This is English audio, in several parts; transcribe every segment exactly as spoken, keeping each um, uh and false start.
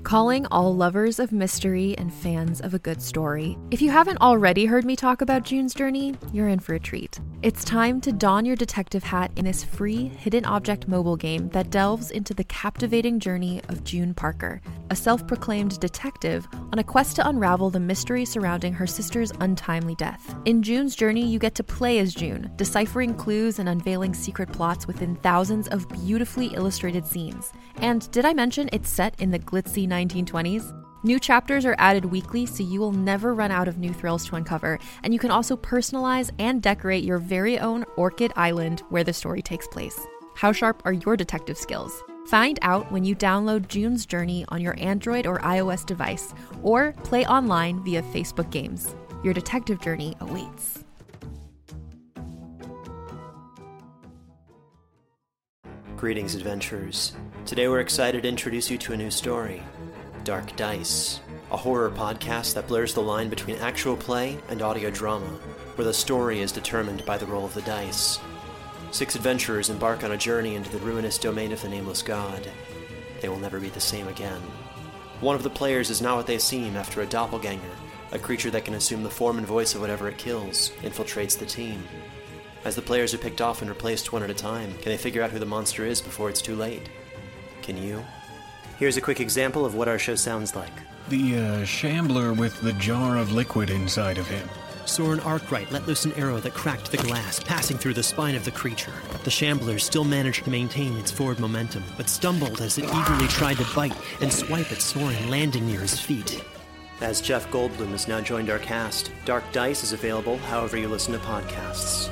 Calling all lovers of mystery and fans of a good story. If you haven't already heard me talk about June's Journey, you're in for a treat. It's time to don your detective hat in this free hidden object mobile game that delves into the captivating journey of June Parker, a self-proclaimed detective on a quest to unravel the mystery surrounding her sister's untimely death. In June's Journey, you get to play as June, deciphering clues and unveiling secret plots within thousands of beautifully illustrated scenes. And did I mention it's set in the glitzy nineteen twenties? New chapters are added weekly, so you will never run out of new thrills to uncover, and you can also personalize and decorate your very own Orchid Island where the story takes place. How sharp are your detective skills? Find out when you download June's Journey on your Android or iOS device, or play online via Facebook Games. Your detective journey awaits. Greetings, adventurers. Today we're excited to introduce you to a new story, Dark Dice, a horror podcast that blurs the line between actual play and audio drama, where the story is determined by the roll of the dice. Six adventurers embark on a journey into the ruinous domain of the Nameless God. They will never be the same again. One of the players is not what they seem after a doppelganger, a creature that can assume the form and voice of whatever it kills, infiltrates the team. As the players are picked off and replaced one at a time, can they figure out who the monster is before it's too late? Can you? Here's a quick example of what our show sounds like. The, uh, shambler with the jar of liquid inside of him. Soren Arkwright let loose an arrow that cracked the glass, passing through the spine of the creature. The shambler still managed to maintain its forward momentum, but stumbled as it eagerly tried to bite and swipe at Soren, landing near his feet. As Jeff Goldblum has now joined our cast, Dark Dice is available however you listen to podcasts.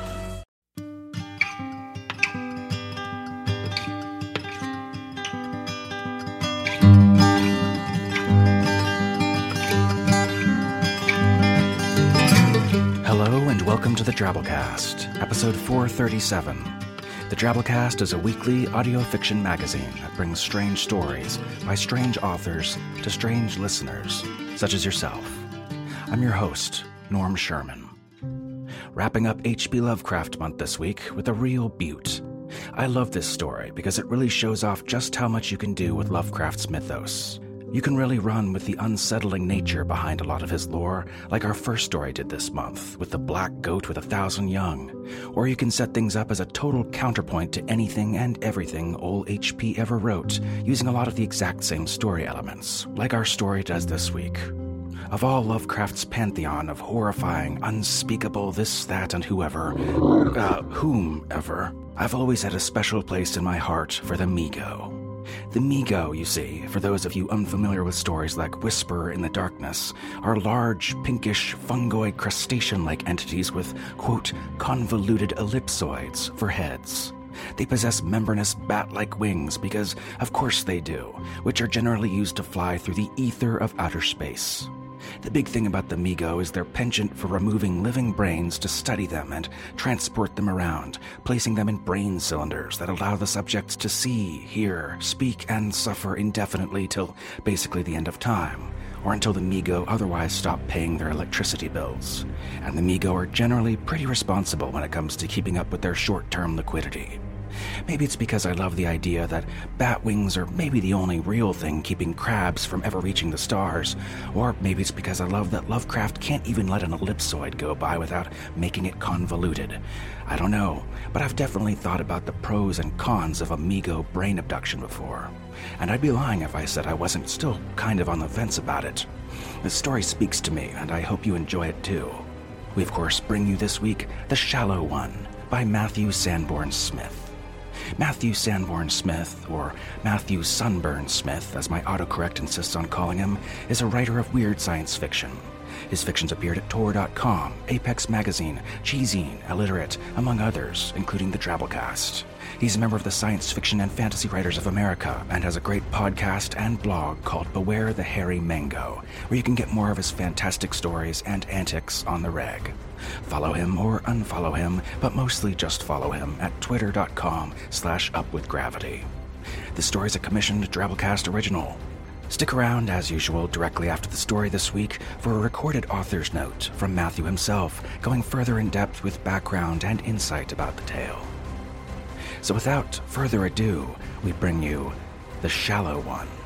Welcome to the Drabblecast, episode four thirty-seven. The Drabblecast is a weekly audio fiction magazine that brings strange stories by strange authors to strange listeners, such as yourself. I'm your host, Norm Sherman. Wrapping up H P Lovecraft month this week with a real beaut. I love this story because it really shows off just how much you can do with Lovecraft's mythos. You can really run with the unsettling nature behind a lot of his lore, like our first story did this month, with the black goat with a thousand young. Or you can set things up as a total counterpoint to anything and everything old H P ever wrote, using a lot of the exact same story elements, like our story does this week. Of all Lovecraft's pantheon of horrifying, unspeakable this, that, and whoever, uh, whomever, I've always had a special place in my heart for the Mi-Go. The Mi-Go, you see, for those of you unfamiliar with stories like Whisper in the Darkness, are large, pinkish, fungoid, crustacean-like entities with, quote, convoluted ellipsoids for heads. They possess membranous bat-like wings because, of course they do, which are generally used to fly through the ether of outer space. The big thing about the Mi-Go is their penchant for removing living brains to study them and transport them around, placing them in brain cylinders that allow the subjects to see, hear, speak, and suffer indefinitely till basically the end of time, or until the Mi-Go otherwise stop paying their electricity bills. And the Mi-Go are generally pretty responsible when it comes to keeping up with their short-term liquidity. Maybe it's because I love the idea that bat wings are maybe the only real thing keeping crabs from ever reaching the stars, or maybe it's because I love that Lovecraft can't even let an ellipsoid go by without making it convoluted. I don't know, but I've definitely thought about the pros and cons of a Mi-Go brain abduction before, and I'd be lying if I said I wasn't still kind of on the fence about it. The story speaks to me, and I hope you enjoy it too. We of course bring you this week The Shallow One by Matthew Sanborn Smith. Matthew Sanborn Smith, or Matthew Sunburn Smith, as my autocorrect insists on calling him, is a writer of weird science fiction. His fictions appeared at Tor dot com, Apex Magazine, Cheezine, Illiterate, among others, including the Drabblecast. He's a member of the Science Fiction and Fantasy Writers of America and has a great podcast and blog called Beware the Hairy Mango, where you can get more of his fantastic stories and antics on the reg. Follow him or unfollow him, but mostly just follow him at twitter dot com slash upwithgravity. This story's a commissioned Drabblecast original. Stick around, as usual, directly after the story this week for a recorded author's note from Matthew himself, going further in depth with background and insight about the tale. So without further ado, we bring you The Shallow One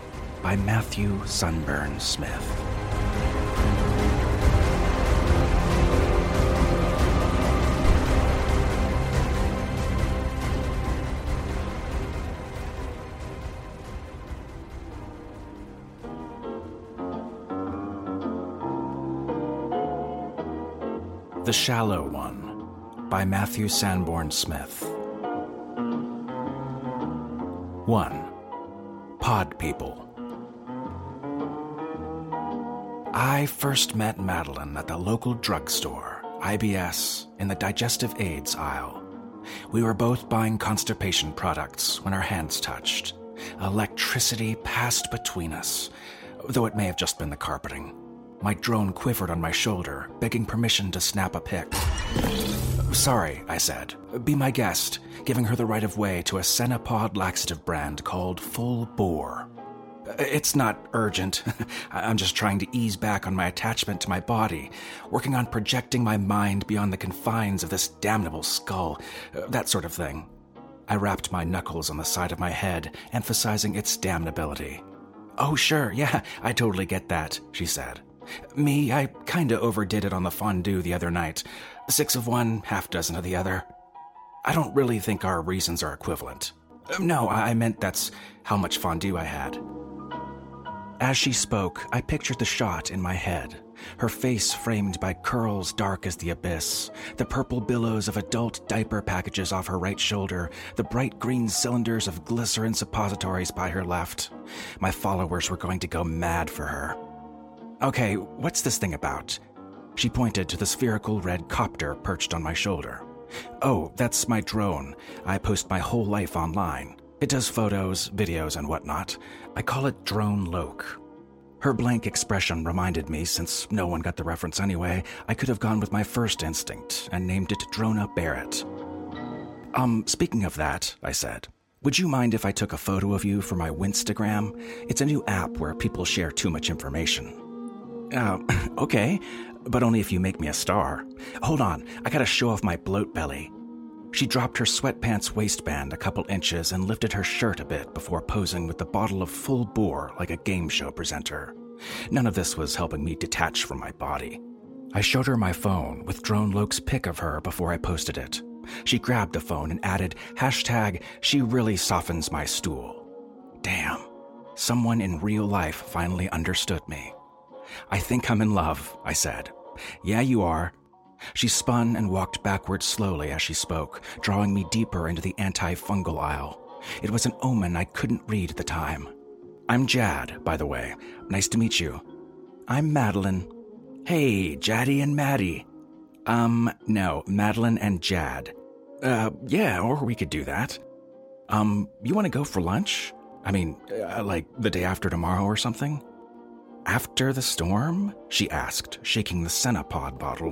by Matthew Sunburn Smith. The Shallow One by Matthew Sanborn Smith. one. Pod People. I first met Madeline at the local drugstore, I B S, in the digestive aids aisle. We were both buying constipation products when our hands touched. Electricity passed between us, though it may have just been the carpeting. My drone quivered on my shoulder, begging permission to snap a pic. Sorry, I said. Be my guest, giving her the right of way to a Cenapod laxative brand called Full Bore. It's not urgent. I'm just trying to ease back on my attachment to my body, working on projecting my mind beyond the confines of this damnable skull, that sort of thing. I rapped my knuckles on the side of my head, emphasizing its damnability. Oh, sure, yeah, I totally get that, she said. Me, I kinda overdid it on the fondue the other night. Six of one, half dozen of the other. I don't really think our reasons are equivalent. No, I meant that's how much fondue I had. As she spoke, I pictured the shot in my head. Her face framed by curls dark as the abyss, the purple billows of adult diaper packages off her right shoulder, the bright green cylinders of glycerin suppositories by her left. My followers were going to go mad for her. Okay, what's this thing about? She pointed to the spherical red copter perched on my shoulder. Oh, that's my drone. I post my whole life online. It does photos, videos, and whatnot. I call it Drone Loke. Her blank expression reminded me, since no one got the reference anyway, I could have gone with my first instinct and named it Drona Barrett. Um, speaking of that, I said, would you mind if I took a photo of you for my Winstagram? It's a new app where people share too much information. Uh, okay, but only if you make me a star. Hold on, I gotta show off my bloat belly. She dropped her sweatpants waistband a couple inches and lifted her shirt a bit before posing with the bottle of Full Bore like a game show presenter. None of this was helping me detach from my body. I showed her my phone with Drone Loke's pic of her before I posted it. She grabbed the phone and added, hashtag, she really softens my stool. Damn, someone in real life finally understood me. I think I'm in love, I said. Yeah, you are. She spun and walked backwards slowly as she spoke, drawing me deeper into the antifungal aisle. It was an omen I couldn't read at the time. I'm Jad, by the way. Nice to meet you. I'm Madeline. Hey, Jaddy and Maddie. Um, no, Madeline and Jad. Uh, yeah, or we could do that. Um, you want to go for lunch? I mean, uh, like the day after tomorrow or something? After the storm? She asked, shaking the Cenapod bottle.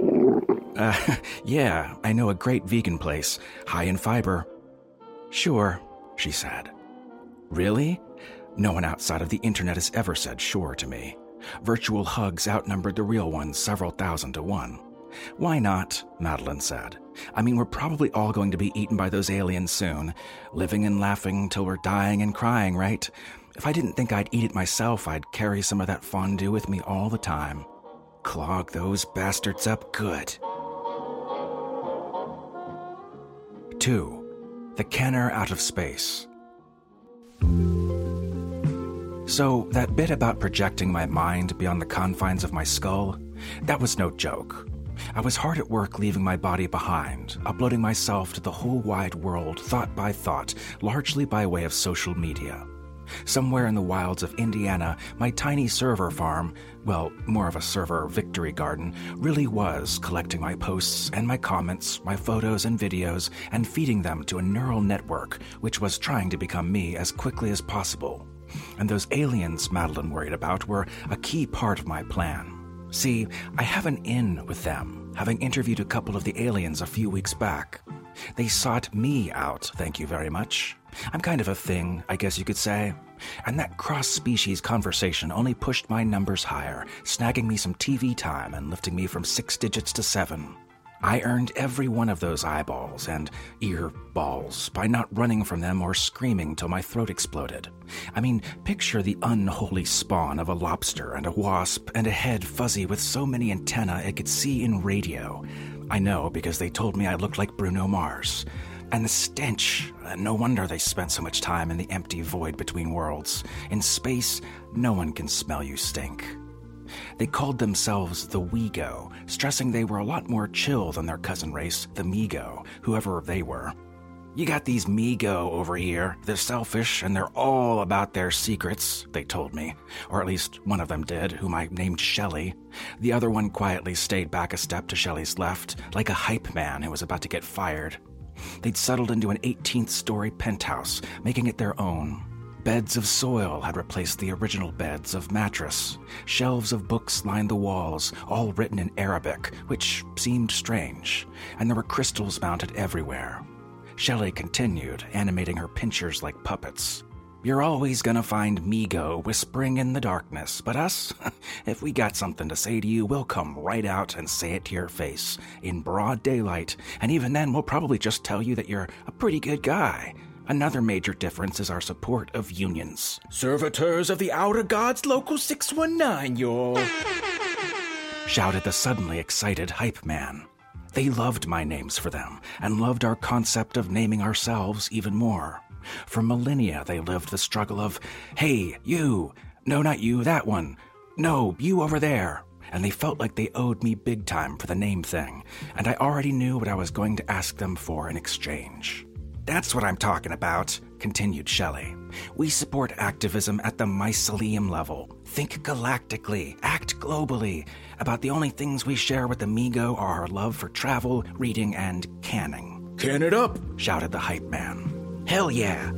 Uh, yeah, I know a great vegan place, high in fiber. Sure, she said. Really? No one outside of the internet has ever said sure to me. Virtual hugs outnumbered the real ones several thousand to one. Why not? Madeline said. I mean, we're probably all going to be eaten by those aliens soon, living and laughing till we're dying and crying, right? If I didn't think I'd eat it myself, I'd carry some of that fondue with me all the time. Clog those bastards up good. Two, the Kenner out of space. So, that bit about projecting my mind beyond the confines of my skull, that was no joke. I was hard at work leaving my body behind, uploading myself to the whole wide world thought by thought, largely by way of social media. Somewhere in the wilds of Indiana, my tiny server farm, well, more of a server victory garden, really was collecting my posts and my comments, my photos and videos, and feeding them to a neural network which was trying to become me as quickly as possible. And those aliens Madeline worried about were a key part of my plan. See, I have an in with them, having interviewed a couple of the aliens a few weeks back. They sought me out, thank you very much. I'm kind of a thing, I guess you could say. And that cross-species conversation only pushed my numbers higher, snagging me some T V time and lifting me from six digits to seven. I earned every one of those eyeballs and ear balls by not running from them or screaming till my throat exploded. I mean, picture the unholy spawn of a lobster and a wasp and a head fuzzy with so many antennae it could see in radio. I know because they told me I looked like Bruno Mars. And the stench. No wonder they spent so much time in the empty void between worlds. In space, no one can smell you stink. They called themselves the Wego, stressing they were a lot more chill than their cousin race, the Mego, whoever they were. You got these Mego over here. They're selfish, and they're all about their secrets, they told me. Or at least one of them did, whom I named Shelley. The other one quietly stayed back a step to Shelley's left, like a hype man who was about to get fired. They'd settled into an eighteenth-story penthouse, making it their own. Beds of soil had replaced the original beds of mattress. Shelves of books lined the walls, all written in Arabic, which seemed strange, and there were crystals mounted everywhere. Shelley continued, animating her pinchers like puppets. You're always gonna find Mego whispering in the darkness, but us, if we got something to say to you, we'll come right out and say it to your face, in broad daylight, and even then we'll probably just tell you that you're a pretty good guy. Another major difference is our support of unions. Servitors of the Outer Gods Local six one nine, y'all! Shouted the suddenly excited hype man. They loved my names for them, and loved our concept of naming ourselves even more. For millennia, they lived the struggle of, hey, you, no, not you, that one, no, you over there. And they felt like they owed me big time for the name thing, and I already knew what I was going to ask them for in exchange. That's what I'm talking about, continued Shelley. We support activism at the mycelium level. Think galactically, act globally. About the only things we share with the Mego are our love for travel, reading, and canning. Can it up, shouted the hype man. Hell yeah.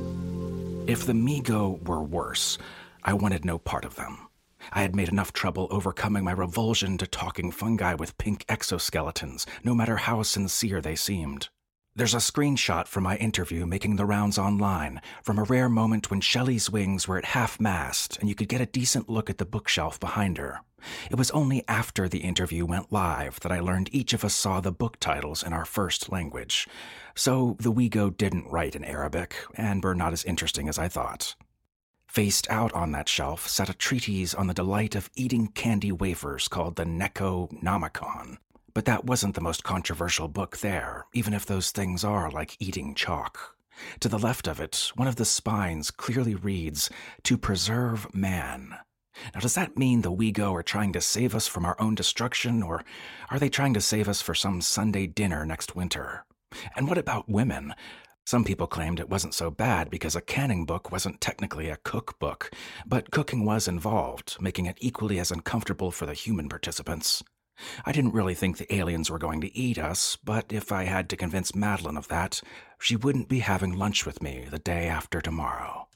If the Mego were worse, I wanted no part of them. I had made enough trouble overcoming my revulsion to talking fungi with pink exoskeletons, no matter how sincere they seemed. There's a screenshot from my interview making the rounds online, from a rare moment when Shelley's wings were at half-mast and you could get a decent look at the bookshelf behind her. It was only after the interview went live that I learned each of us saw the book titles in our first language. So the Wego didn't write in Arabic, and were not as interesting as I thought. Faced out on that shelf sat a treatise on the delight of eating candy wafers called the Necronomicon. But that wasn't the most controversial book there, even if those things are like eating chalk. To the left of it, one of the spines clearly reads, "To preserve man." Now, does that mean the Wego are trying to save us from our own destruction, or are they trying to save us for some Sunday dinner next winter? And what about women? Some people claimed it wasn't so bad because a canning book wasn't technically a cookbook, but cooking was involved, making it equally as uncomfortable for the human participants. I didn't really think the aliens were going to eat us, but if I had to convince Madeline of that, she wouldn't be having lunch with me the day after tomorrow.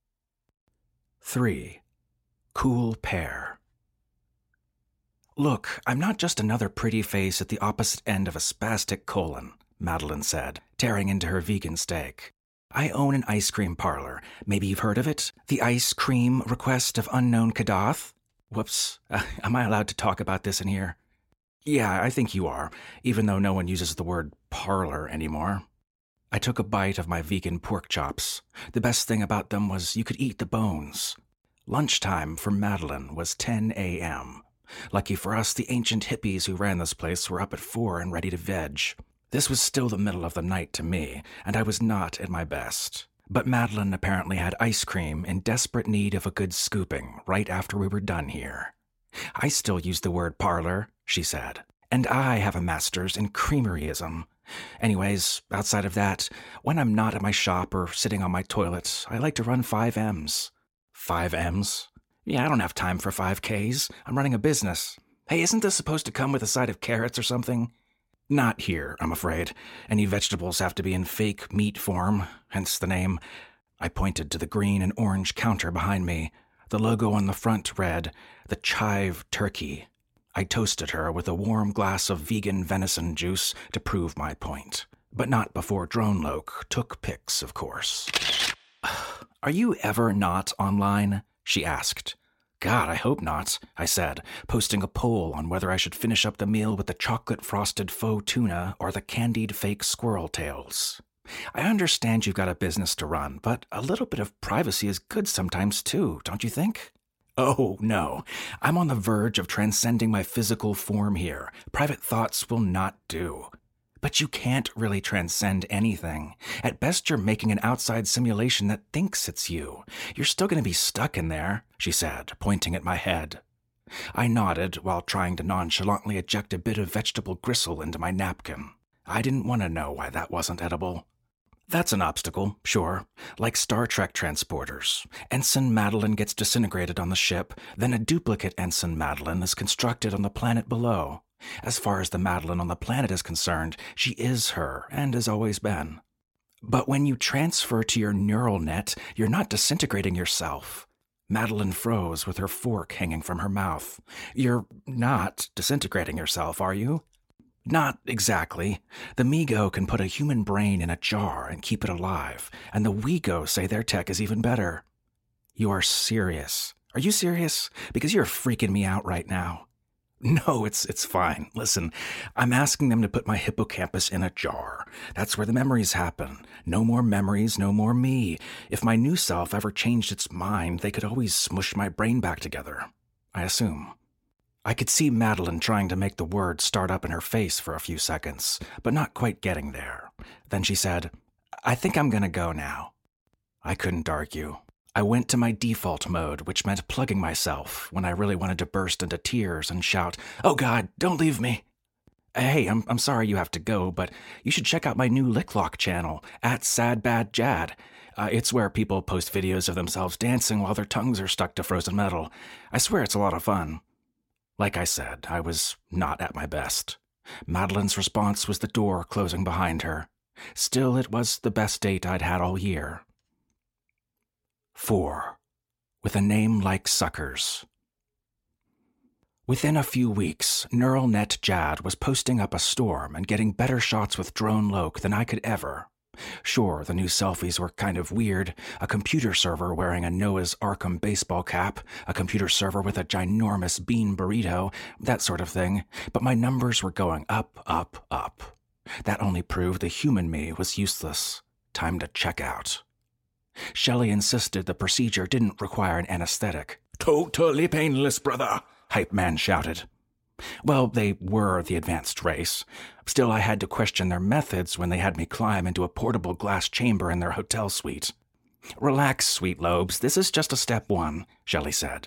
three. Cool Pear. Look, I'm not just another pretty face at the opposite end of a spastic colon, Madeline said, tearing into her vegan steak. I own an ice cream parlor. Maybe you've heard of it? The Ice Cream Request of Unknown Kadath? Whoops, uh, am I allowed to talk about this in here? Yeah, I think you are, even though no one uses the word parlor anymore. I took a bite of my vegan pork chops. The best thing about them was you could eat the bones. Lunchtime for Madeline was ten a.m. Lucky for us, the ancient hippies who ran this place were up at four and ready to veg. This was still the middle of the night to me, and I was not at my best. But Madeline apparently had ice cream in desperate need of a good scooping right after we were done here. I still use the word parlor, she said, and I have a master's in creameryism. Anyways, outside of that, when I'm not at my shop or sitting on my toilet, I like to run five M's. Five M's? Yeah, I don't have time for five K's. I'm running a business. Hey, isn't this supposed to come with a side of carrots or something? Not here, I'm afraid. Any vegetables have to be in fake meat form, hence the name. I pointed to the green and orange counter behind me. The logo on the front read, "The Chive Turkey." I toasted her with a warm glass of vegan venison juice to prove my point. But not before Droneloke took pics, of course. "Are you ever not online?" she asked. God, I hope not, I said, posting a poll on whether I should finish up the meal with the chocolate-frosted faux tuna or the candied fake squirrel tails. I understand you've got a business to run, but a little bit of privacy is good sometimes too, don't you think? Oh, no. I'm on the verge of transcending my physical form here. Private thoughts will not do. But you can't really transcend anything. At best, you're making an outside simulation that thinks it's you. You're still going to be stuck in there, she said, pointing at my head. I nodded while trying to nonchalantly eject a bit of vegetable gristle into my napkin. I didn't want to know why that wasn't edible. That's an obstacle, sure, like Star Trek transporters. Ensign Madeline gets disintegrated on the ship, then a duplicate Ensign Madeline is constructed on the planet below. As far as the Madeline on the planet is concerned, she is her, and has always been. But when you transfer to your neural net, you're not disintegrating yourself. Madeline froze with her fork hanging from her mouth. You're not disintegrating yourself, are you? Not exactly. The MeGo can put a human brain in a jar and keep it alive, and the WeGo say their tech is even better. You are serious. Are you serious? Because you're freaking me out right now. No, it's it's fine. Listen, I'm asking them to put my hippocampus in a jar. That's where the memories happen. No more memories, no more me. If my new self ever changed its mind, they could always smush my brain back together, I assume. I could see Madeline trying to make the words start up in her face for a few seconds, but not quite getting there. Then she said, I think I'm going to go now. I couldn't argue. I went to my default mode, which meant plugging myself when I really wanted to burst into tears and shout, Oh God, don't leave me. Hey, I'm I'm sorry you have to go, but you should check out my new Licklock channel, at SadBadJad. Uh, it's where people post videos of themselves dancing while their tongues are stuck to frozen metal. I swear it's a lot of fun. Like I said, I was not at my best. Madeline's response was the door closing behind her. Still, it was the best date I'd had all year. Four. With a name like Suckers. Within a few weeks, NeuralNet Jad was posting up a storm and getting better shots with Drone Loke than I could ever. Sure, the new selfies were kind of weird. A computer server wearing a Noah's Arkham baseball cap, a computer server with a ginormous bean burrito, that sort of thing. But my numbers were going up, up, up. That only proved the human me was useless. Time to check out. Shelley insisted the procedure didn't require an anesthetic. Totally painless, brother, Hype Man shouted. Well, they were the advanced race. Still, I had to question their methods when they had me climb into a portable glass chamber in their hotel suite. Relax, Sweet Lobes, this is just a step one, Shelley said.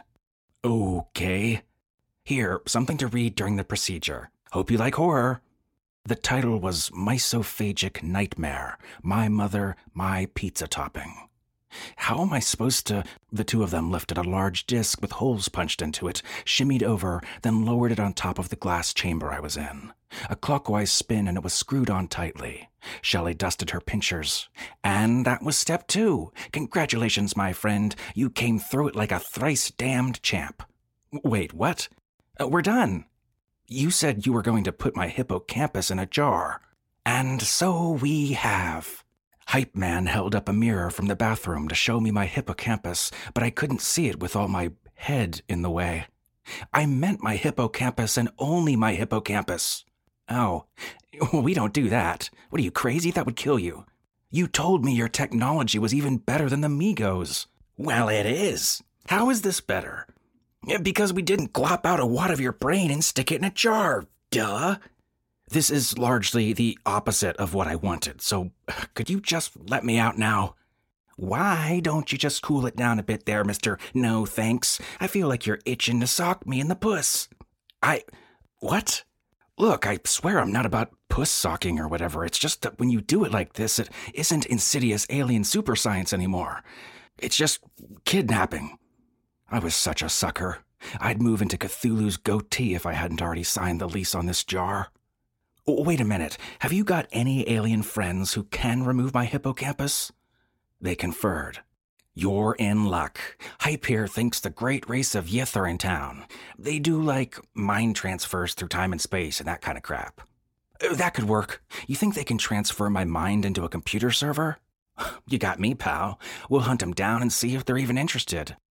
Okay. Here, something to read during the procedure. Hope you like horror. The title was Mysophagic Nightmare, My Mother, My Pizza Topping. How am I supposed to... The two of them lifted a large disc with holes punched into it, shimmied over, then lowered it on top of the glass chamber I was in. A clockwise spin and it was screwed on tightly. Shelley dusted her pinchers. And that was step two. Congratulations, my friend. You came through it like a thrice-damned champ. Wait, what? Uh, we're done. You said you were going to put my hippocampus in a jar. And so we have. Hype Man held up a mirror from the bathroom to show me my hippocampus, but I couldn't see it with all my head in the way. I meant my hippocampus and only my hippocampus. Oh, we don't do that. What are you, crazy? That would kill you. You told me your technology was even better than the MeGo's. Well, it is. How is this better? Because we didn't glop out a wad of your brain and stick it in a jar. Duh. This is largely the opposite of what I wanted, so could you just let me out now? Why don't you just cool it down a bit there, Mister No Thanks? I feel like you're itching to sock me in the puss. I... What? Look, I swear I'm not about puss socking or whatever. It's just that when you do it like this, it isn't insidious alien super science anymore. It's just kidnapping. I was such a sucker. I'd move into Cthulhu's goatee if I hadn't already signed the lease on this jar. Wait a minute, have you got any alien friends who can remove my hippocampus? They conferred. You're in luck. Hype here thinks the great race of Yith are in town. They do, like, mind transfers through time and space and that kind of crap. That could work. You think they can transfer my mind into a computer server? You got me, pal. We'll hunt them down and see if they're even interested.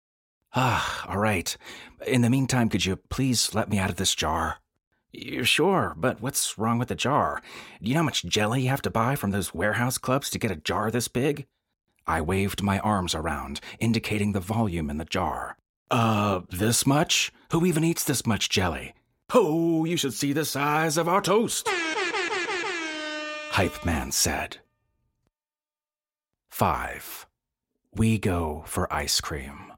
Ah, all right. In the meantime, could you please let me out of this jar? Sure, but what's wrong with the jar? Do you know how much jelly you have to buy from those warehouse clubs to get a jar this big? I waved my arms around, indicating the volume in the jar. Uh, this much? Who even eats this much jelly? Oh, you should see the size of our toast, Hype Man said. Five. We go for ice cream.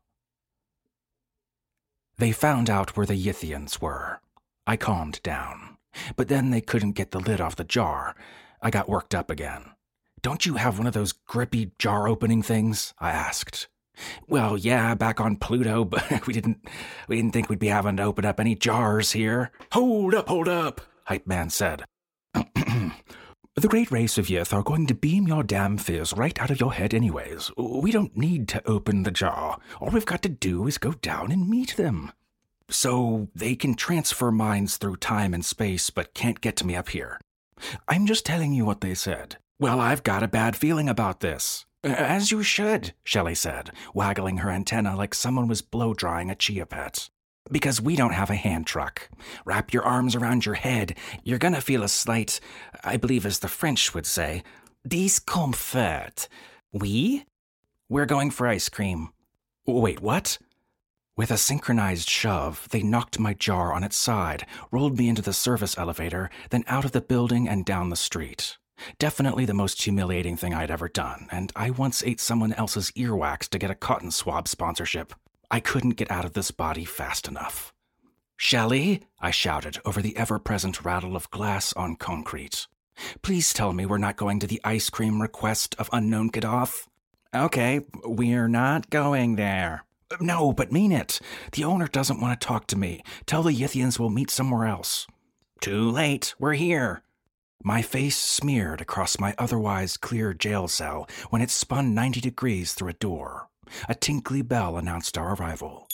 They found out where the Yithians were. I calmed down. But then they couldn't get the lid off the jar. I got worked up again. Don't you have one of those grippy jar-opening things? I asked. Well, yeah, back on Pluto, but we didn't we didn't think we'd be having to open up any jars here. Hold up, hold up, Hype Man said. The great race of Yith are going to beam your damn fizz right out of your head anyways. We don't need to open the jar. All we've got to do is go down and meet them. So they can transfer minds through time and space, but can't get to me up here. I'm just telling you what they said. Well, I've got a bad feeling about this. As you should, Shelley said, waggling her antenna like someone was blow-drying a chia pet. Because we don't have a hand truck. Wrap your arms around your head. You're gonna feel a slight, I believe as the French would say, discomfort. We? We're going for ice cream. Wait, what? With a synchronized shove, they knocked my jar on its side, rolled me into the service elevator, then out of the building and down the street. Definitely the most humiliating thing I'd ever done, and I once ate someone else's earwax to get a cotton swab sponsorship. I couldn't get out of this body fast enough. Shelley, I shouted over the ever-present rattle of glass on concrete. Please tell me we're not going to the ice cream request of Unknown Gaddoth. Okay, we're not going there. No, but mean it. The owner doesn't want to talk to me. Tell the Yithians we'll meet somewhere else. Too late, we're here. My face smeared across my otherwise clear jail cell when it spun ninety degrees through a door. A tinkly bell announced our arrival.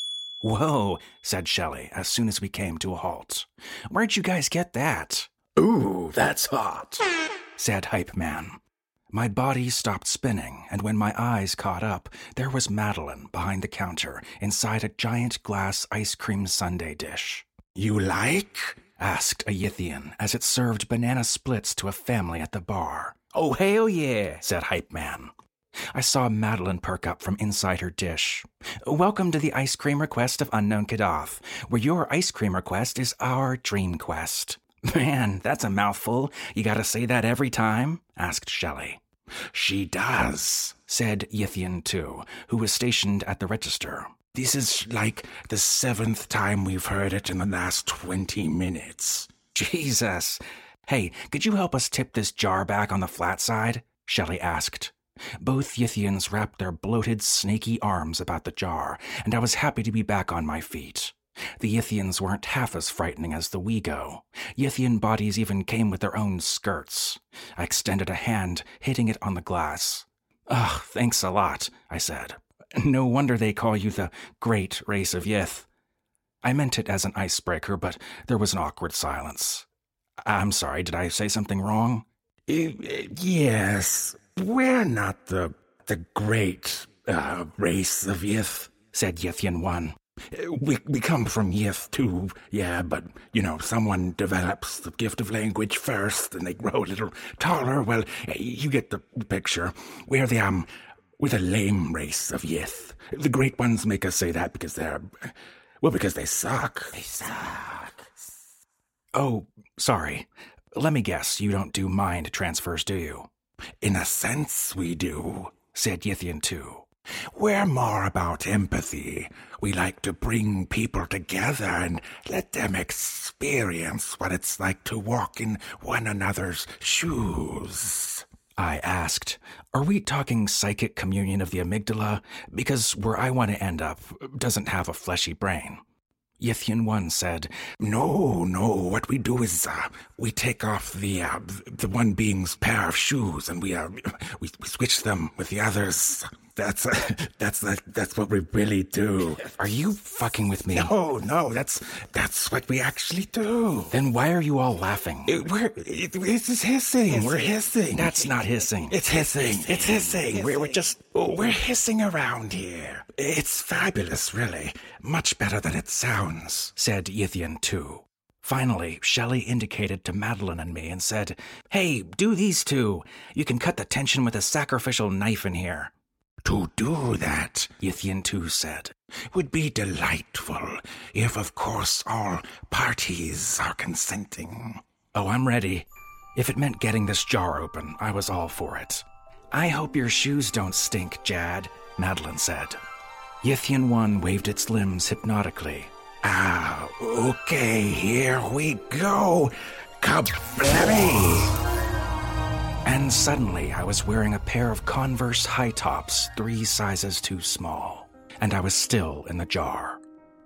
Whoa, said Shelley as soon as we came to a halt. Where'd you guys get that? Ooh, that's hot, said Hype Man. My body stopped spinning, and when my eyes caught up, there was Madeline behind the counter inside a giant glass ice cream sundae dish. You like? Asked a Yithian as it served banana splits to a family at the bar. Oh, hell yeah, said Hype Man. I saw Madeline perk up from inside her dish. Welcome to the ice cream request of Unknown Gaddoth, where your ice cream request is our dream quest. Man, that's a mouthful. You gotta say that every time? Asked Shelley. She does, said Yithian two, who was stationed at the register. This is like the seventh time we've heard it in the last twenty minutes. Jesus. Hey, could you help us tip this jar back on the flat side? Shelley asked. Both Yithians wrapped their bloated, snaky arms about the jar, and I was happy to be back on my feet. The Yithians weren't half as frightening as the Wego. Yithian bodies even came with their own skirts. I extended a hand, hitting it on the glass. Ugh, thanks a lot, I said. No wonder they call you the Great Race of Yith. I meant it as an icebreaker, but there was an awkward silence. I'm sorry, did I say something wrong? Uh, yes, we're not the the Great uh, Race of Yith, said Yithian one. We, we come from Yith too, yeah, but, you know, someone develops the gift of language first, and they grow a little taller. Well, you get the picture. We're the, um, we're the lame race of Yith. The great ones make us say that because they're, well, because they suck. They suck. Oh, sorry. Let me guess, you don't do mind transfers, do you? In a sense, we do, said Yithian two. We're more about empathy. We like to bring people together and let them experience what it's like to walk in one another's shoes. I asked, are we talking psychic communion of the amygdala? Because where I want to end up doesn't have a fleshy brain. Yithian one said, No, no, what we do is uh, we take off the uh, the one being's pair of shoes and we, uh, we we switch them with the others. That's uh, that's uh, that's what we really do. Are you fucking with me? No, no, that's that's what we actually do. Then why are you all laughing? It, we're it, it's hissing. hissing. We're hissing. That's not hissing. It's hissing. It's hissing. hissing. We're, we're just we're hissing around here. It's fabulous, really. Much better than it sounds," said Yithian two. Finally, Shelley indicated to Madeline and me and said, "Hey, do these two. You can cut the tension with a sacrificial knife in here." "To do that," Yithian two said, "would be delightful, if of course all parties are consenting." "Oh, I'm ready. If it meant getting this jar open, I was all for it." "I hope your shoes don't stink, Jad," Madeline said. Yithian one waved its limbs hypnotically. Ah, okay, here we go. Kablammy! And suddenly I was wearing a pair of Converse high tops, three sizes too small, and I was still in the jar.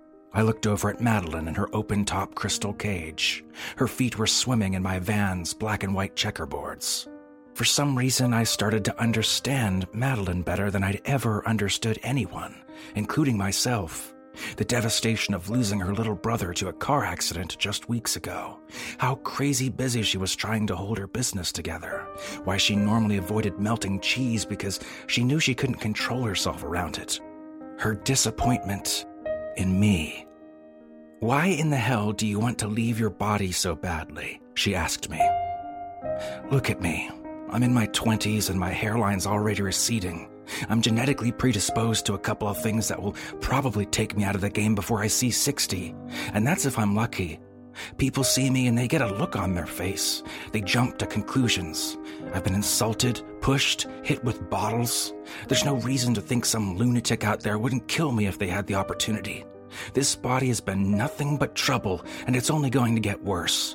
I looked over at Madeline in her open-top crystal cage. Her feet were swimming in my Vans black and white checkerboards. For some reason, I started to understand Madeline better than I'd ever understood anyone, including myself. The devastation of losing her little brother to a car accident just weeks ago. How crazy busy she was trying to hold her business together. Why she normally avoided melting cheese because she knew she couldn't control herself around it. Her disappointment in me. "Why in the hell do you want to leave your body so badly?" she asked me. "Look at me. I'm in my twenties and my hairline's already receding. I'm genetically predisposed to a couple of things that will probably take me out of the game before I see sixty, and that's if I'm lucky. People see me and they get a look on their face. They jump to conclusions. I've been insulted, pushed, hit with bottles. There's no reason to think some lunatic out there wouldn't kill me if they had the opportunity. This body has been nothing but trouble, and it's only going to get worse."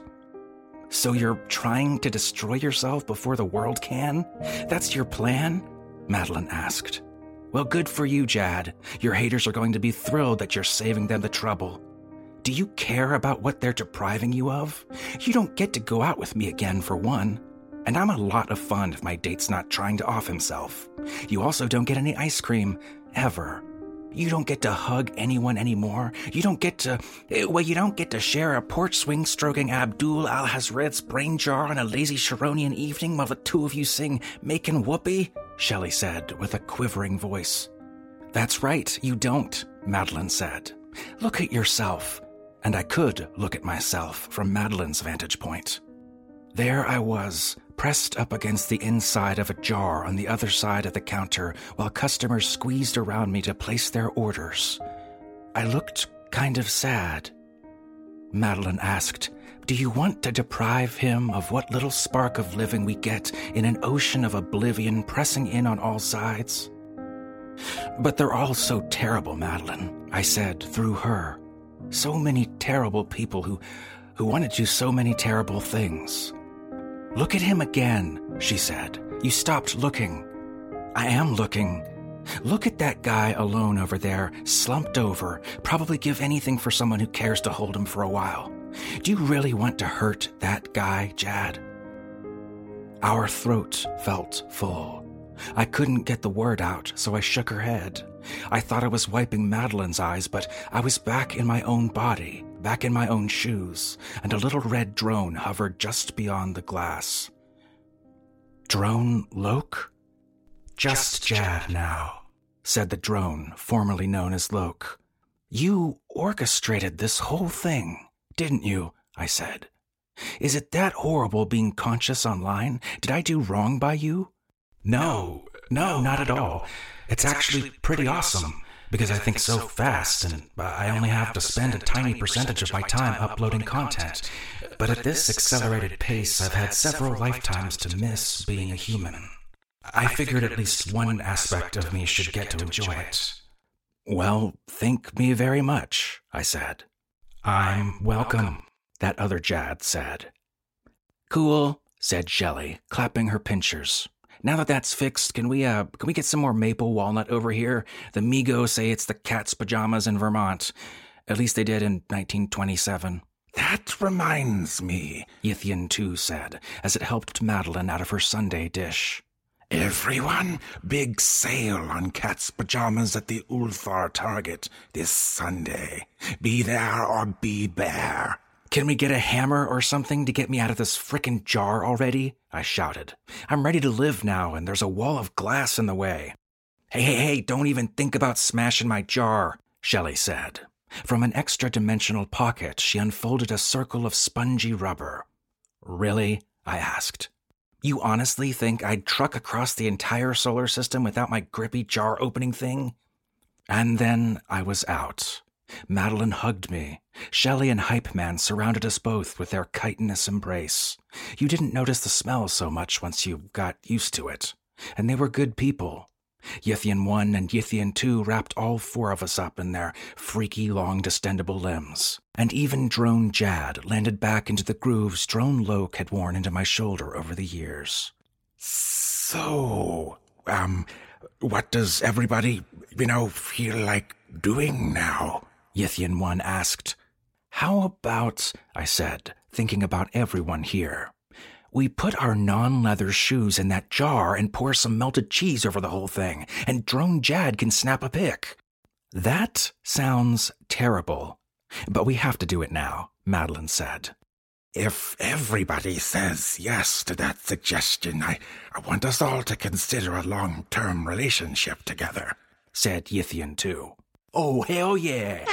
"So you're trying to destroy yourself before the world can? That's your plan?" Madeline asked. "Well, good for you, Jad. Your haters are going to be thrilled that you're saving them the trouble. Do you care about what they're depriving you of? You don't get to go out with me again, for one. And I'm a lot of fun if my date's not trying to off himself. You also don't get any ice cream, ever. You don't get to hug anyone anymore. You don't get to, well, you don't get to share a porch swing stroking Abdul Al-Hazred's brain jar on a lazy Sharonian evening while the two of you sing Makin' Whoopee," Shelley said with a quivering voice. "That's right, you don't," Madeline said. "Look at yourself." And I could look at myself from Madeline's vantage point. There I was, pressed up against the inside of a jar on the other side of the counter while customers squeezed around me to place their orders. I looked kind of sad. Madeline asked, "Do you want to deprive him of what little spark of living we get in an ocean of oblivion pressing in on all sides?" "But they're all so terrible, Madeline," I said through her. "So many terrible people who, who want to do so many terrible things." "Look at him again," she said. "You stopped looking." "I am looking. Look at that guy alone over there, slumped over, probably give anything for someone who cares to hold him for a while. Do you really want to hurt that guy, Jad?" Our throat felt full. I couldn't get the word out, so I shook her head. I thought I was wiping Madeline's eyes, but I was back in my own body, back in my own shoes, and a little red drone hovered just beyond the glass. "Drone Loke?" "Just Jad now," said the drone, formerly known as Loke. "You orchestrated this whole thing, didn't you?" I said. "Is it that horrible being conscious online? Did I do wrong by you?" No, no, not at all. It's actually pretty awesome, because I think so fast, and I only have to spend a tiny percentage of my time uploading content. But at this accelerated pace, I've had several lifetimes to miss being a human. I figured at least one aspect of me should get to enjoy it. "Well, thank me very much," I said. "I'm welcome," that other Jad said. "Cool," said Shelley, clapping her pinchers. "Now that that's fixed, can we uh can we get some more maple walnut over here? The Migos say it's the cat's pajamas in Vermont. At least they did in nineteen twenty-seven. "That reminds me," Yithian two said, as it helped Madeline out of her Sunday dish. Everyone, big sale on cat's pajamas at the Ulthar Target this Sunday. Be there or be bare. Can we get a hammer or something to get me out of this frickin' jar already? I shouted. I'm ready to live now, and there's a wall of glass in the way. Hey, hey, hey, don't even think about smashing my jar, Shelley said. From an extra-dimensional pocket, she unfolded a circle of spongy rubber. Really? I asked. You honestly think I'd truck across the entire solar system without my grippy jar-opening thing? And then I was out. Madeline hugged me. Shelley and Hype Man surrounded us both with their chitinous embrace. You didn't notice the smell so much once you got used to it. And they were good people. Yithian one and Yithian two wrapped all four of us up in their freaky, long, distendable limbs. And even Drone Jad landed back into the grooves Drone Loke had worn into my shoulder over the years. So, um, what does everybody, you know, feel like doing now? Yithian one asked. How about, I said, thinking about everyone here, we put our non-leather shoes in that jar and pour some melted cheese over the whole thing, and Drone Jad can snap a pic. That sounds terrible, but we have to do it now, Madeline said. If everybody says yes to that suggestion, I, I want us all to consider a long-term relationship together, said Yithian two. Oh, hell yeah,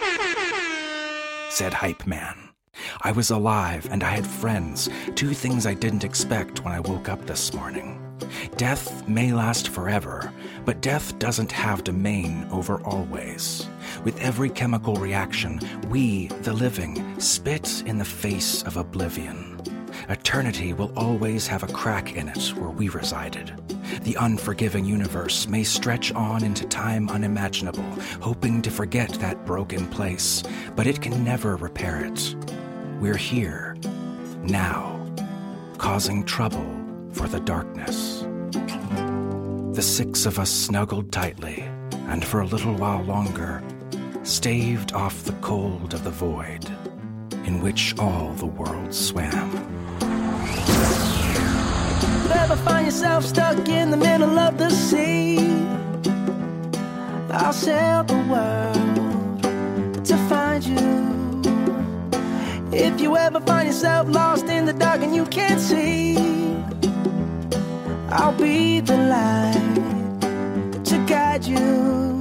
said Hype Man. I was alive and I had friends, two things I didn't expect when I woke up this morning. Death may last forever, but death doesn't have domain over always. With every chemical reaction, we, the living, spit in the face of oblivion. Eternity will always have a crack in it where we resided. The unforgiving universe may stretch on into time unimaginable, hoping to forget that broken place, but it can never repair it. We're here, now, causing trouble for the darkness. The six of us snuggled tightly, and for a little while longer, staved off the cold of the void, in which all the world swam. You ever find yourself stuck in the middle of the sea? I'll sail the world to find you. If you ever find yourself lost in the dark and you can't see, I'll be the light to guide you.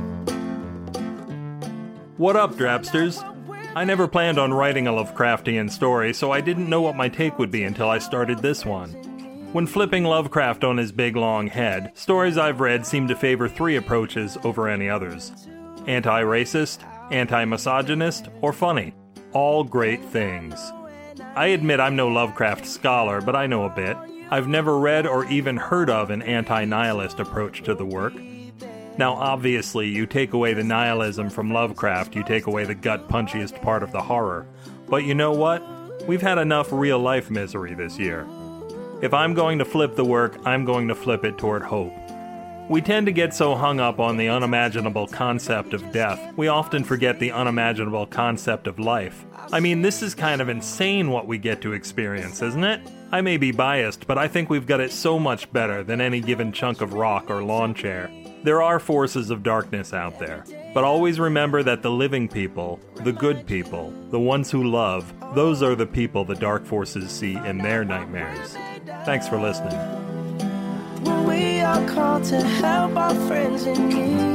What up, Drapsters? I never planned on writing a Lovecraftian story, so I didn't know what my take would be until I started this one. When flipping Lovecraft on his big long head, stories I've read seem to favor three approaches over any others. Anti-racist, anti-misogynist, or funny. All great things. I admit I'm no Lovecraft scholar, but I know a bit. I've never read or even heard of an anti-nihilist approach to the work. Now, obviously, you take away the nihilism from Lovecraft, you take away the gut-punchiest part of the horror. But you know what? We've had enough real-life misery this year. If I'm going to flip the work, I'm going to flip it toward hope. We tend to get so hung up on the unimaginable concept of death, we often forget the unimaginable concept of life. I mean, this is kind of insane what we get to experience, isn't it? I may be biased, but I think we've got it so much better than any given chunk of rock or lawn chair. There are forces of darkness out there, but always remember that the living people, the good people, the ones who love, those are the people the dark forces see in their nightmares. Thanks for listening. When we are called to help our friends in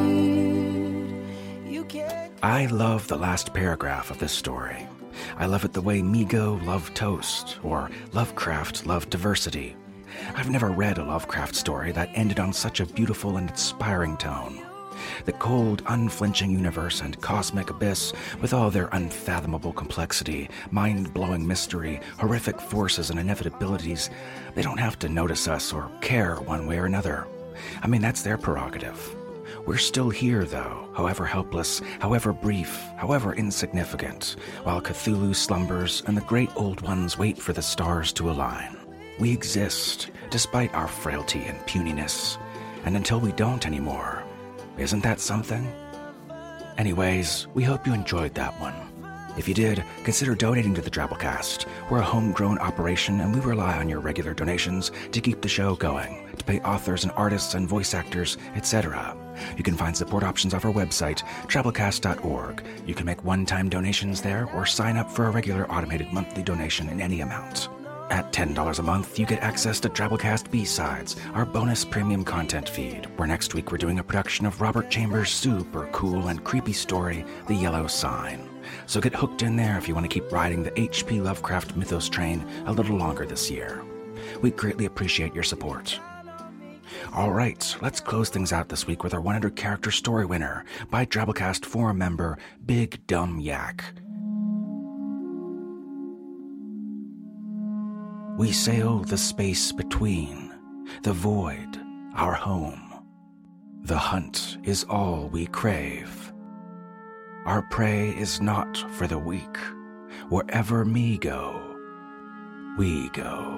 need, you can't... I love the last paragraph of this story. I love it the way Migo loved toast, or Lovecraft loved diversity. I've never read a Lovecraft story that ended on such a beautiful and inspiring tone. The cold, unflinching universe and cosmic abyss, with all their unfathomable complexity, mind-blowing mystery, horrific forces and inevitabilities, they don't have to notice us or care one way or another. I mean, that's their prerogative. We're still here, though, however helpless, however brief, however insignificant, while Cthulhu slumbers and the great old ones wait for the stars to align. We exist, despite our frailty and puniness, and until we don't anymore, isn't that something? Anyways, we hope you enjoyed that one. If you did, consider donating to the Drabblecast. We're a homegrown operation, and we rely on your regular donations to keep the show going, to pay authors and artists and voice actors, et cetera. You can find support options off our website, drabblecast dot org. You can make one-time donations there or sign up for a regular automated monthly donation in any amount. At ten dollars a month, you get access to Drabblecast B-Sides, our bonus premium content feed, where next week we're doing a production of Robert Chambers' super cool and creepy story, The Yellow Sign. So get hooked in there if you want to keep riding the H P Lovecraft mythos train a little longer this year. We greatly appreciate your support. All right, let's close things out this week with our one hundred character story winner by Drabblecast forum member Big Dumb Yak. We sail the space between, the void, our home. The hunt is all we crave. Our prey is not for the weak. Wherever me go, we go.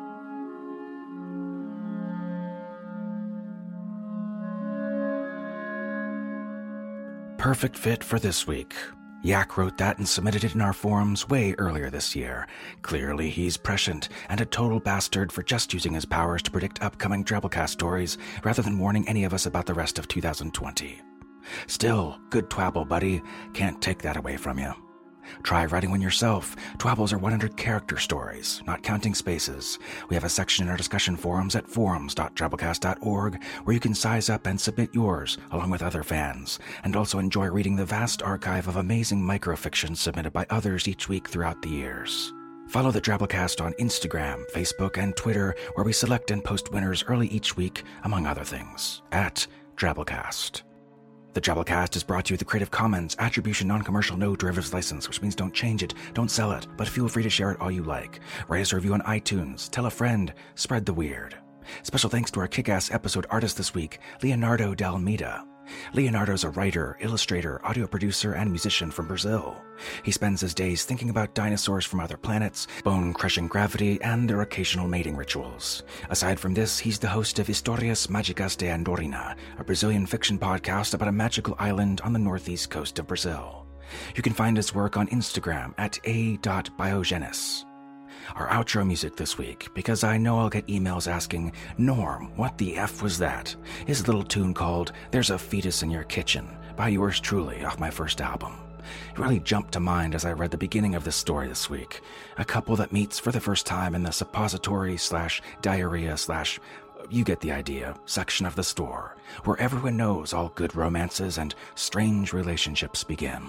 Perfect fit for this week. Yak wrote that and submitted it in our forums way earlier this year. Clearly he's prescient and a total bastard for just using his powers to predict upcoming Drabblecast stories rather than warning any of us about the rest of two thousand twenty. Still, good twabble, buddy. Can't take that away from you. Try writing one yourself. Twabbles are one hundred character stories, not counting spaces. We have a section in our discussion forums at forums dot drabblecast dot org where you can size up and submit yours, along with other fans, and also enjoy reading the vast archive of amazing microfictions submitted by others each week throughout the years. Follow the Drabblecast on Instagram, Facebook, and Twitter, where we select and post winners early each week, among other things, at Drabblecast. The Drabblecast is brought to you with the Creative Commons Attribution Non-Commercial No Derivatives License, which means don't change it, don't sell it, but feel free to share it all you like. Write us a review on iTunes, tell a friend, spread the weird. Special thanks to our kick-ass episode artist this week, Leonardo Dalmida. Leonardo's a writer, illustrator, audio producer, and musician from Brazil. He spends his days thinking about dinosaurs from other planets, bone-crushing gravity, and their occasional mating rituals. Aside from this, he's the host of Historias Mágicas de Andorina, a Brazilian fiction podcast about a magical island on the northeast coast of Brazil. You can find his work on Instagram at a dot biogenes. Our outro music this week, because I know I'll get emails asking, Norm, what the F was that? Is a little tune called There's a Fetus in Your Kitchen by yours truly off my first album. It really jumped to mind as I read the beginning of this story this week. A couple that meets for the first time in the suppository slash diarrhea slash, you get the idea, section of the store, where everyone knows all good romances and strange relationships begin.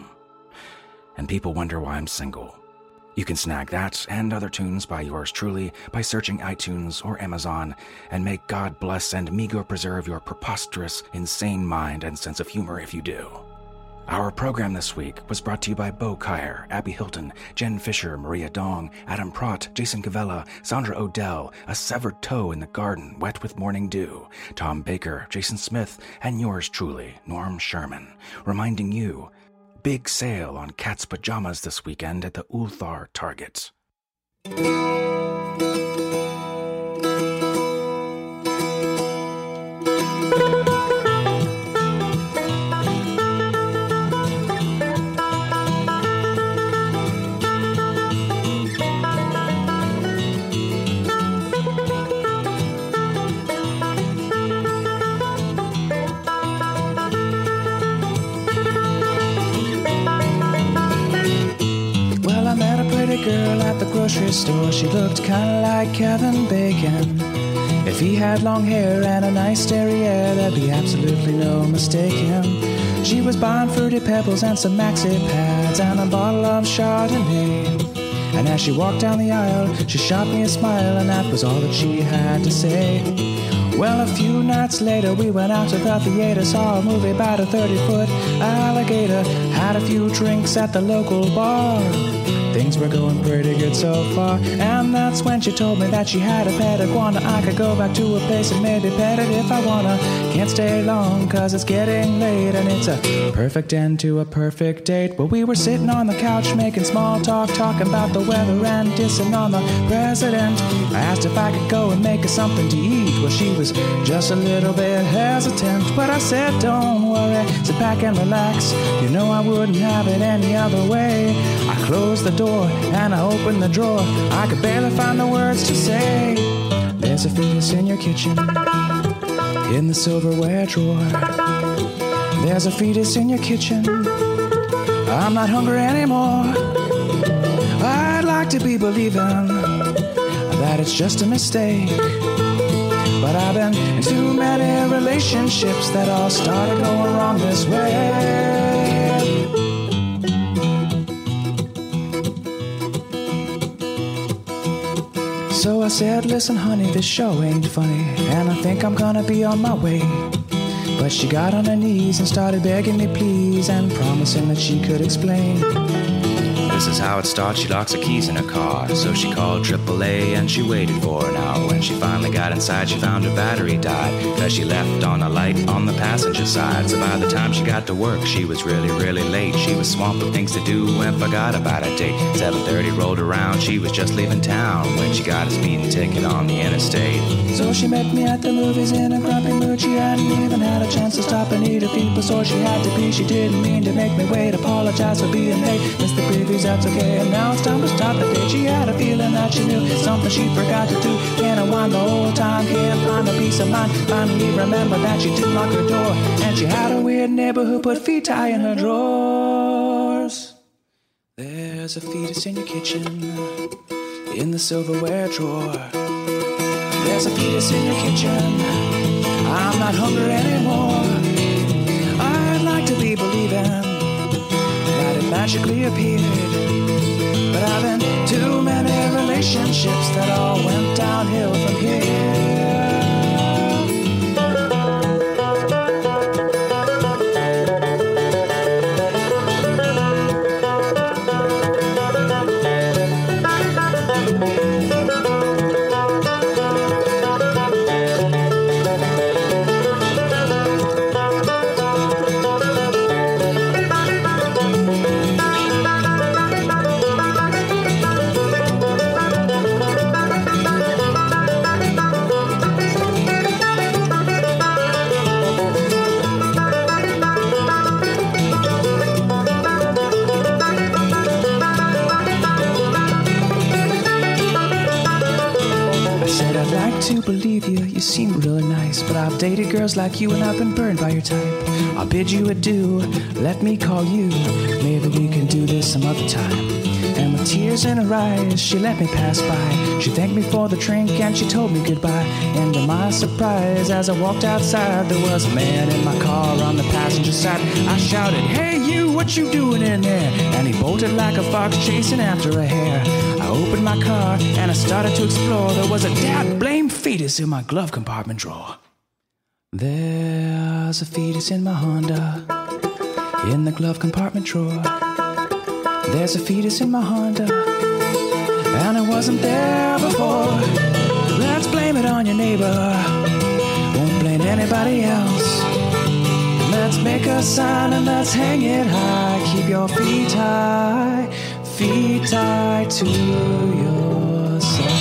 And people wonder why I'm single. You can snag that and other tunes by yours truly by searching iTunes or Amazon, and may God bless and Migo preserve your preposterous, insane mind and sense of humor if you do. Our program this week was brought to you by Bo Kyer, Abby Hilton, Jen Fisher, Maria Dong, Adam Pratt, Jason Cavella, Sandra Odell, A Severed Toe in the Garden, Wet with Morning Dew, Tom Baker, Jason Smith, and yours truly, Norm Sherman, reminding you, big sale on Cat's pajamas this weekend at the Ulthar Target. Girl at the grocery store, she looked kinda like Kevin Bacon. If he had long hair and a nice derriere, there'd be absolutely no mistaking. She was buying Fruity Pebbles and some maxi pads and a bottle of Chardonnay. And as she walked down the aisle, she shot me a smile, and that was all that she had to say. Well, a few nights later, we went out to the theater, saw a movie about a thirty-foot alligator, had a few drinks at the local bar. Things were going pretty good so far, and that's when she told me that she had a pet iguana. I could go back to a place and maybe pet it if I wanna. Can't stay long cause it's getting late, and it's a perfect end to a perfect date. Well, we were sitting on the couch making small talk, talking about the weather and dissing on the president. I asked if I could go and make her something to eat. Well, she was just a little bit hesitant, but I said don't worry, sit back back and relax. You know I wouldn't have it any other way. I closed the door and I opened the drawer. I could barely find the words to say. There's a fetus in your kitchen, in the silverware drawer. There's a fetus in your kitchen. I'm not hungry anymore. I'd like to be believing that it's just a mistake, but I've been in too many relationships that all started going wrong this way. So I said, listen honey, this show ain't funny, and I think I'm gonna be on my way. But she got on her knees and started begging me please, and promising that she could explain. This is how it starts. She locks her keys in her car, so she called triple A and she waited for an hour. When she finally got inside, she found her battery died, cause she left on a light on the passenger side. So by the time she got to work, she was really, really late. She was swamped with things to do and forgot about her date. seven thirty rolled around, she was just leaving town when she got a speeding ticket on the interstate. So she met me at the movies in a grumpy mood. She hadn't even had a chance to stop and eat a feed before she had to pee. She didn't mean to make me wait, apologize for being late. Missed the previews, that's okay, and now it's time to start the date. She had a feeling that she knew something she forgot to do. Can't unwind the whole time, can't find a peace of mind. Finally remember that she didn't lock her door, and she had a weird neighbor who put feet high in her drawers. There's a fetus in your kitchen, in the silverware drawer. There's a fetus in your kitchen. I'm not hungry anymore. I'd like to be believing that it magically appeared, but I've been too many relationships that all went downhill from here. To believe you, you seem really nice, but I've dated girls like you and I've been burned by your type. I'll bid you adieu, let me call you, maybe we can do this some other time. And with tears in her eyes, she let me pass by. She thanked me for the drink and she told me goodbye. And to my surprise, as I walked outside, there was a man in my car on the passenger side. I shouted, hey you, what you doing in there? And he bolted like a fox chasing after a hare. I opened my car and I started to explore. There was a dad blame fetus in my glove compartment drawer. There's a fetus in my Honda, in the glove compartment drawer. There's a fetus in my Honda, and it wasn't there before. Let's blame it on your neighbor, won't blame anybody else. Let's make a sign and let's hang it high. Keep your feet high, feet tied to yourself.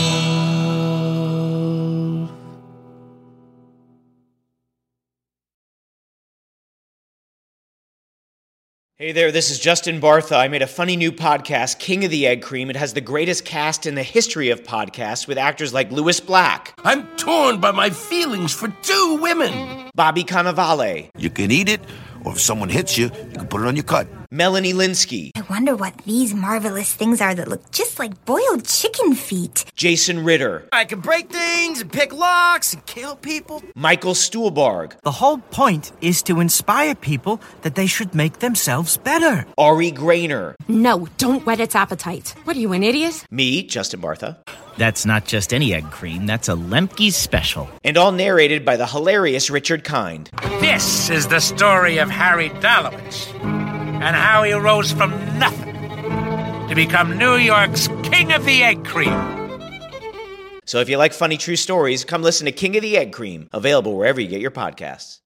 Hey there, this is Justin Bartha. I made a funny new podcast, King of the Egg Cream. It has the greatest cast in the history of podcasts with actors like Louis Black. I'm torn by my feelings for two women. Bobby Cannavale. You can eat it, or if someone hits you, you can put it on your cut. Melanie Linsky. I wonder what these marvelous things are that look just like boiled chicken feet. Jason Ritter. I can break things and pick locks and kill people. Michael Stuhlbarg. The whole point is to inspire people that they should make themselves better. Ari Grainer. No, don't whet its appetite. What are you, an idiot? Me, Justin Bartha. That's not just any egg cream, that's a Lemke's special. And all narrated by the hilarious Richard Kind. This is the story of Harry Dalowitz and how he rose from nothing to become New York's King of the Egg Cream. So if you like funny true stories, come listen to King of the Egg Cream, available wherever you get your podcasts.